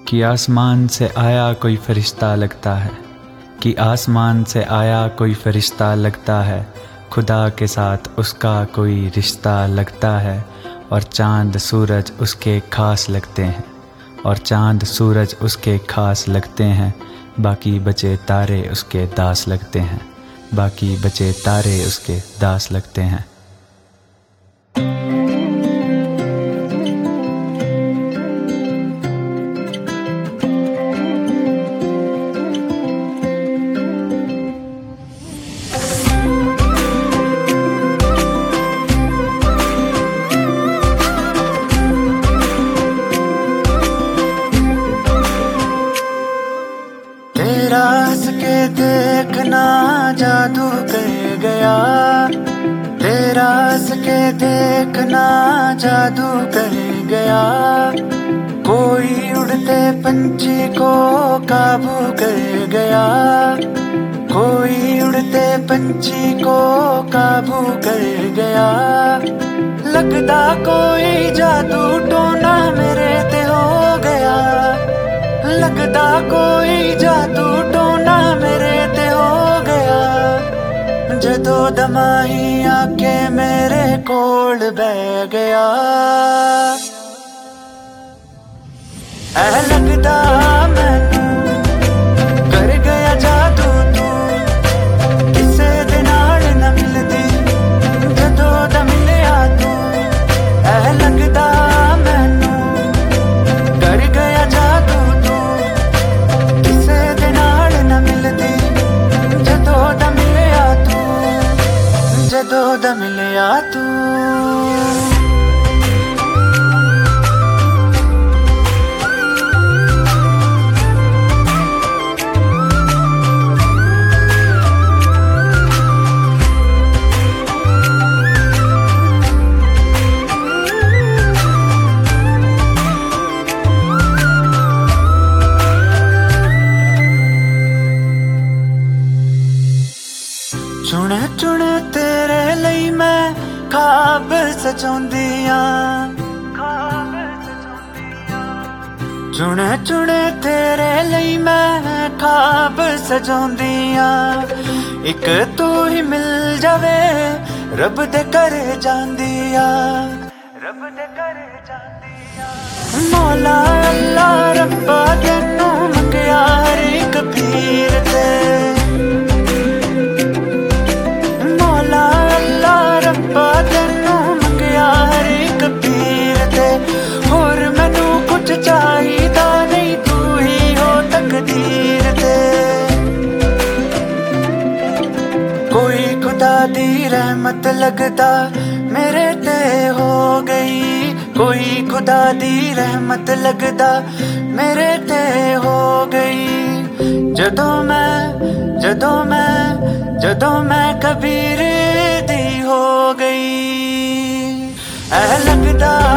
कि आसमान से आया कोई फरिश्ता लगता है, कि आसमान से आया कोई फरिश्ता लगता है, खुदा के साथ उसका कोई रिश्ता लगता है। और चाँद सूरज उसके खास लगते हैं, और चाँद सूरज उसके खास लगते हैं। बाकी बचे तारे उसके दास लगते हैं, बाकी बचे तारे उसके दास लगते हैं। तेरा हंस के देखना जादू कर गया, तेरा हंस के देखना जादू कर गया। कोई उड़ते पंछी को काबू कर गया, कोई उड़ते पंछी को काबू कर गया। लगता कोई जादू टोना मेरे ते हो गया, लगता कोई जादू टोना मेरे ते हो गया। जदों दमाही आके मेरे कोल बह गया, ऐ लगदा मैनू कर गया जादू तू, किसे दे नाल ना मिलदी जदों दा मिलिया तू। ऐ लगदा मैनू कर गया जादू तू, किसे दे नाल ना मिलदी जदों दा मिलिया तू, जदों दा मिलिया तू। चुने चुने तेरे लई मैं खाब सजाउंदियां, चुने चुने तेरे लई मैं खाब सजाउंदियां। एक तू ही मिल जावे रब दे करे जांदिया, रब दे करे जांदिया। मौला अल्लाह रब्बा तेनू मंगया हर एक पीर ते, रब्बा तेनू मंगया हर एक पीर ते। होर मैनू कुछ चाहिदा नहीं, तू ही हो तकदीर ते। कोई खुदा दी रहमत लगदा मेरे ते हो गई, कोई खुदा दी रहमत लगदा मेरे ते हो गई। जदों मैं कबीर दी हो गई, ऐ लगदा